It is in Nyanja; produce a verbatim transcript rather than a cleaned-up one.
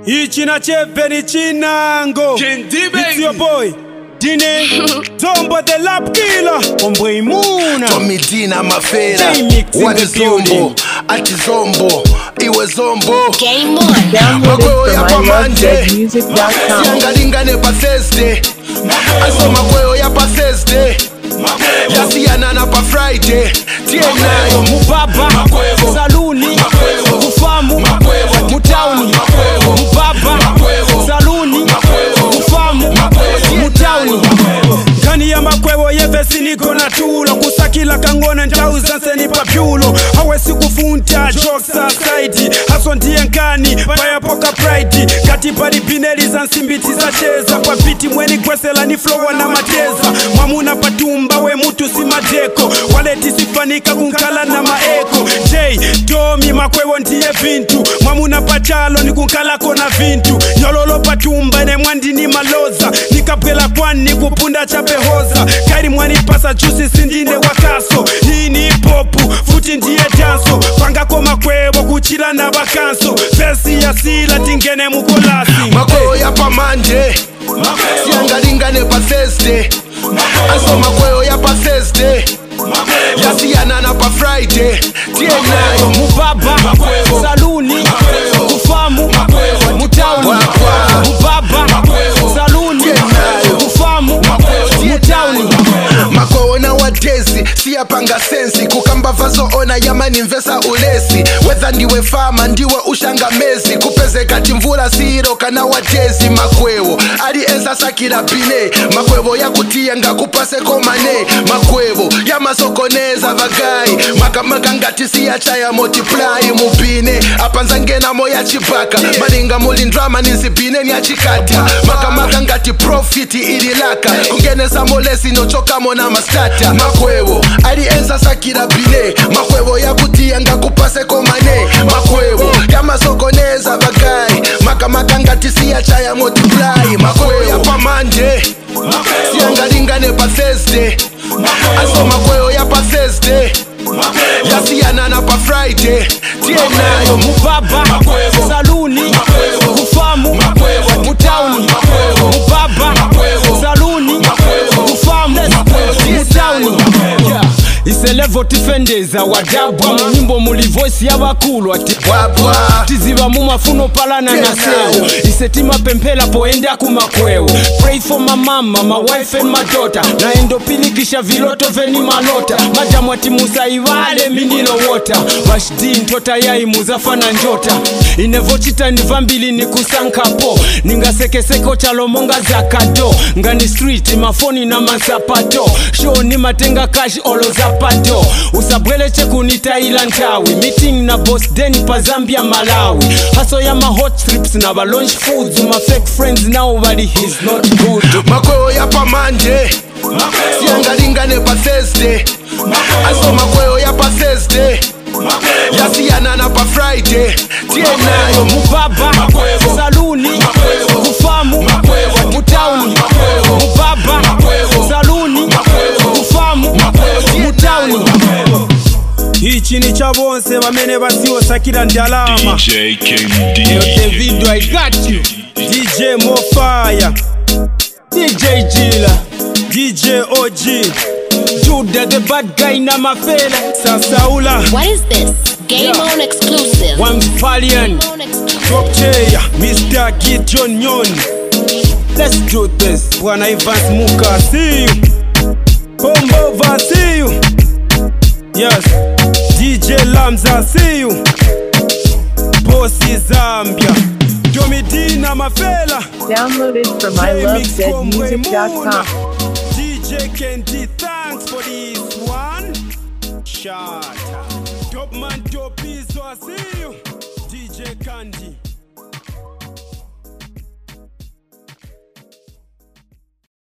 Ichina cheveni chinango. It's your boy Dine Zombo the lap killer Ombre Imuna Tommy Dina Mafela J-Mix in What the is Zombo? building. Ati Zombo Iwe Zombo Game on. Makweo ya pa Monday music dot com. Siangalingane pa Thursday Aso makweo ya pa Thursday Yasianana pa Friday Tienayo Mubaba Saluni Kufamu Mutauni Mubaba Saluni Kufamu Mutauni Kani ya makwewo yevesi niko na tulo Kusakila kangona ntauza nseni papiulo Hawesi kufunta jokes aside Haso ndiye nkani paya poka pride Katipa di pineli za nsimbiti za cheza Kwa biti mweni kwesela ni flowa na mateza Mwamuna patumba we mutu si madeko Waleti sifanika kunkala na maeko J, Domi makwewo ndiye vintu Mwamuna pachalo ni kunkala kona vintu Nyololo patumba ne mwandi ni maloza Nikapela kwani kupunda chape hoza Kairi mwani pasa jusi sindine wakaso Hii ni popu, futi ndiye danso Panga kwa makwewo kuchila na bakanso Fesi ya sila tingene mukolasi Makweo ya pa Monday Siangalingane pa Thursday Aso makweo ya pa Thursday Yasianana pa Friday Tienayo Mubaba Saluni Kufamu Mutauni Mubaba Saluni Kufamu Mutauni Makweo na wadezi Siyapanga sensi Kukamba vazo ona yamani mvesa ulesi Whether ndiwe fama ndiwe ushanga mezi Kupeze kati mvula siro kana wadezi Makweo Ali enza sakira bine Makweo ya kutia nga kupase komane Makweo ya masokoneza vagai Makamaka ngati siya chaya multiply Mubine apanza ngena moya chipaka Maninga muli drama nizibine ni achikata Makamaka ngati profiti ililaka Kungenesa molesi nochoka mona mastata Makweo ali enza sakira bine Makweo ya kutia nga kupase komane Makweo ya masokoneza vagai Makamaka ngati siya chaya multiply Makweo ya pa Monday Siangalingane pa Thursday Aso makweo ya pa Thursday Yasianana pa Friday Tienayo Mubaba Saluni Kufamu Mutauni Mubaba Saluni Kufamu Mutauni Iselevo tifendeza wadabwa Munyimbo muli voice ya wakulu Wabwa Tiziva mumafuno palana na seo Isetima pempela poenda kumakweo Pray for my mama, my wife and my daughter Na endo pilikisha viloto veni malota Madamu ati musa iwale minilo water Washdi ntota ya imuzafa na njota Inevo chita nivambili ni kusankapo Ninga seke seko chalomonga zakado Ngani street mafoni na masapato Show ni matenga cash olo zapato Usabwele cheku nita ilantawi Meeting na boss deni pa Zambia Malawi Haso ya ma hot trips na ba lunch foods My fake friends now body he's not good Makweo ya pa Monday Siangalingane pa Thursday Aso makweo ya pa Thursday Yasianana pa Friday Tienayo Mubaba Saluni Kufamu Mutauni Mubaba Saluni Kufamu Mutauni Ichi ni cha bonse bamene basiwo sakira ndalama D J K D Yo Davido I got you D J Mofire D J Jila D J O G Judah the bad guy na mafela Sasaula. What is this? Game Yeah. on exclusive. One Valiant Game on exclusive. Top Chair Mister Gideon Nyon. Let's do this. Bwana Evans Muka, see you. Combo see you. Yes. D J Lamza, see you. Bossy Zambia. Tommy Dina Mafela. Download it from I love dead music dot com. D J Kendi, thanks for this one. Shot. Top man, top piece, so I see you. D J Candy.